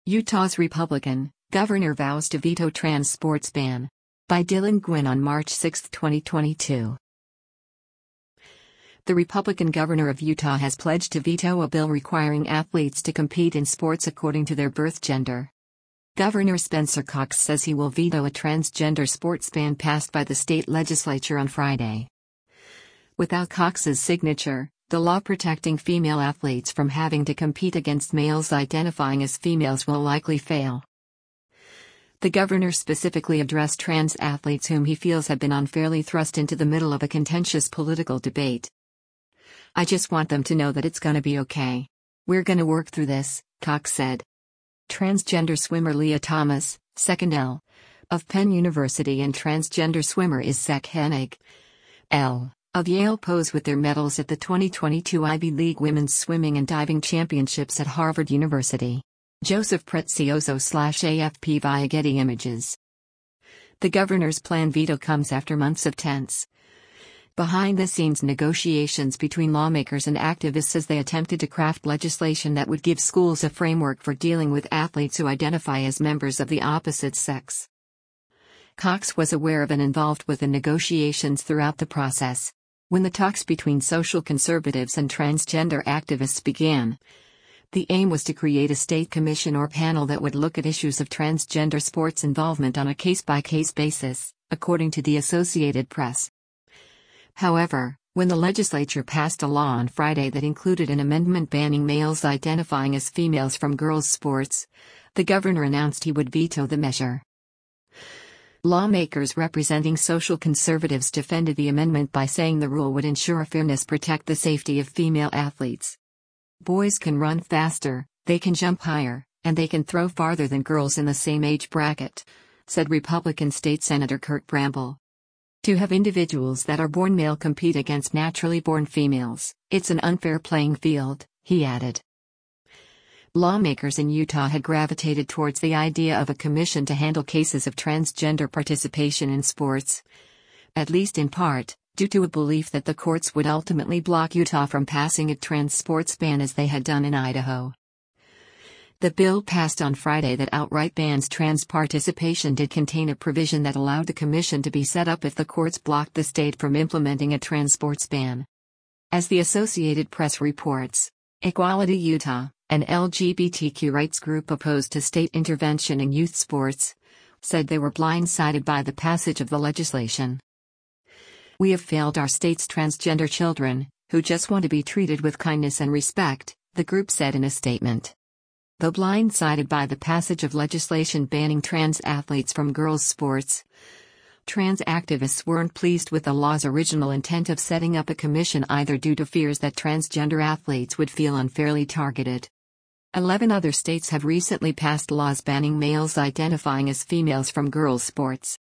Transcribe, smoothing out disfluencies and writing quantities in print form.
Utah's Republican governor vows to veto trans sports ban. By Dylan Gwynn on March 6, 2022. The Republican governor of Utah has pledged to veto a bill requiring athletes to compete in sports according to their birth gender. Governor Spencer Cox says he will veto a transgender sports ban passed by the state legislature on Friday. Without Cox's signature, the law protecting female athletes from having to compete against males identifying as females will likely fail. The governor specifically addressed trans athletes whom he feels have been unfairly thrust into the middle of a contentious political debate. "I just want them to know that it's gonna be okay. We're gonna work through this," Cox said. Transgender swimmer Lia Thomas, 2nd L. of Penn University and transgender swimmer Izek Hennig, L. of Yale pose with their medals at the 2022 Ivy League Women's Swimming and Diving Championships at Harvard University. Joseph Prezioso/AFP via Getty Images. The governor's planned veto comes after months of tense, behind-the-scenes negotiations between lawmakers and activists as they attempted to craft legislation that would give schools a framework for dealing with athletes who identify as members of the opposite sex. Cox was aware of and involved with the negotiations throughout the process. When the talks between social conservatives and transgender activists began, the aim was to create a state commission or panel that would look at issues of transgender sports involvement on a case-by-case basis, according to the Associated Press. However, when the legislature passed a law on Friday that included an amendment banning males identifying as females from girls' sports, the governor announced he would veto the measure. Lawmakers representing social conservatives defended the amendment by saying the rule would ensure fairness, protect the safety of female athletes. "Boys can run faster, they can jump higher, and they can throw farther than girls in the same age bracket," said Republican State Senator Kurt Bramble. "To have individuals that are born male compete against naturally born females, it's an unfair playing field," he added. Lawmakers in Utah had gravitated towards the idea of a commission to handle cases of transgender participation in sports, at least in part, due to a belief that the courts would ultimately block Utah from passing a trans sports ban as they had done in Idaho. The bill passed on Friday that outright bans trans participation did contain a provision that allowed the commission to be set up if the courts blocked the state from implementing a trans sports ban. As the Associated Press reports, Equality Utah, an LGBTQ rights group opposed to state intervention in youth sports, said they were blindsided by the passage of the legislation. "We have failed our state's transgender children, who just want to be treated with kindness and respect," the group said in a statement. Though blindsided by the passage of legislation banning trans athletes from girls' sports, trans activists weren't pleased with the law's original intent of setting up a commission either, due to fears that transgender athletes would feel unfairly targeted. 11 other states have recently passed laws banning males identifying as females from girls' sports.